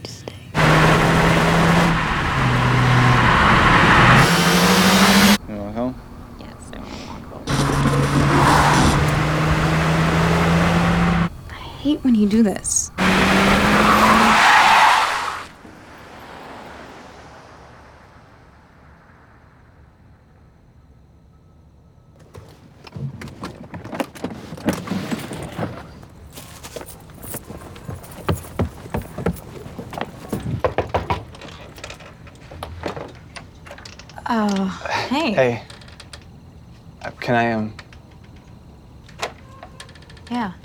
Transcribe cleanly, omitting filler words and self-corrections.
Stay. You want home? Yes, I want to walk home. I hate when you do this. Hey. Hey. Can I, Yeah.